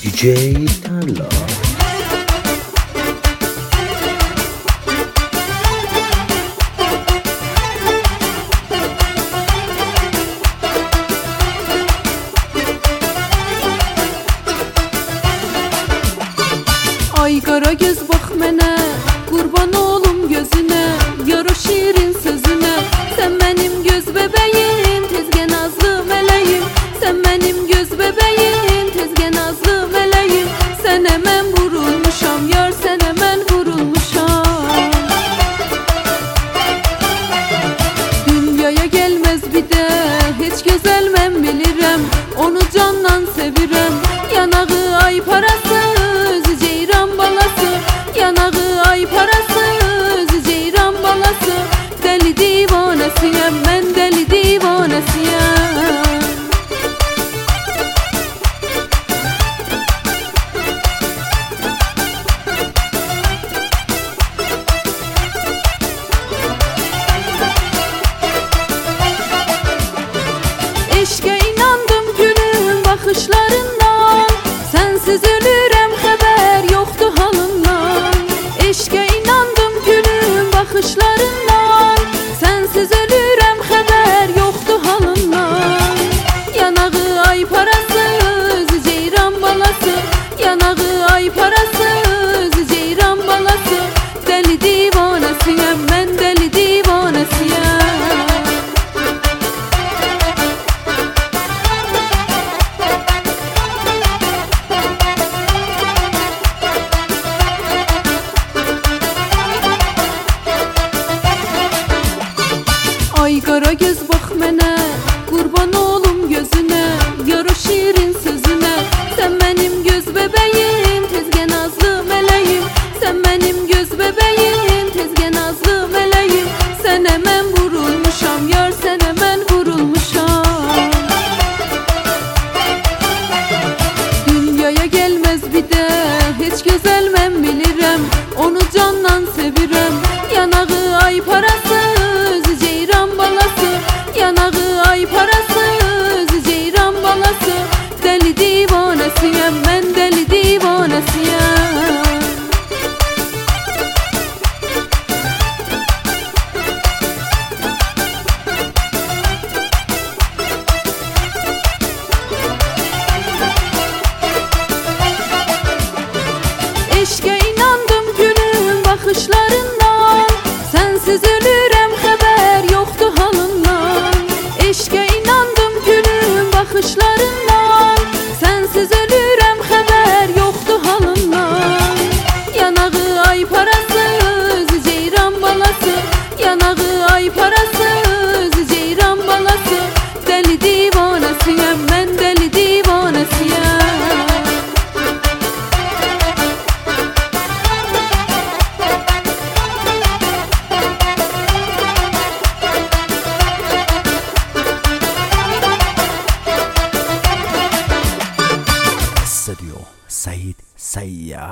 DJ Tarla. Ay qara göz bax mənə, qurban olum gözünə, yar o şirin sözünə. Sən mənim göz bəbəyim, tezgə nazlı mələyim. Sən mənim göz bəbəyim, tezgə nazlı mələyim. Sənə mən vurulmuşam, yar sənə mən vurulmuşam. Dünyaya gəlməz bir də heç gözəl mən bilirəm, onu candan sevirəm. Yanağı ay parası, özü ceyran balası. Yanağı ay parası, özü ceyran balası. Dəli divanəsiyəm, mən dəli divanəsiyəm. Eşqə inandım gülüm baxışlarından, sənsiz ölürəm xəbər yoxdur halımdan. Eşqə inandım gülüm baxışlarından, sənsiz ölürəm xəbər yoxdur halımdan. Yanağı ay parası, özü ceyran balası. Yanağı ay parası, özü ceyran balası. Dəli divanəsiyəm, mən dəli divanəsiyəm. Ay qara göz bax mənə, qurban olum gözünə, yar o şirin sözünə. Sən mənim göz bəbəyim, tezgə nazlı mələyim. Sən mənim göz bəbəyim, tezgə nazlı mələyim. Sənə mən vurulmuşam, yar sənə mən vurulmuşam. Dünyaya gəlməz bir də heç gözəl mən bilirəm, onu candan sevirəm. Yanağı ay parası, özü ceyran balası. Yanağı ay parası, özü ceyran balası. Dəli divanəsiyəm, mən dəli divanəsiyəm. Eşqə inandım gülüm baxışlarından, sənsiz ölürəm xəbər yoxdur halımdan. Eşqə inandım gülüm baxışlarından, sənsiz ölürəm xəbər yoxdur halımdan. Yanağı ay parası, özü ceyran balası. Yanağı ay parası, özü ceyran balası. Dəli divanəsiyəm, mən dəli divanəsiyəm. استوديو سعيد سيار.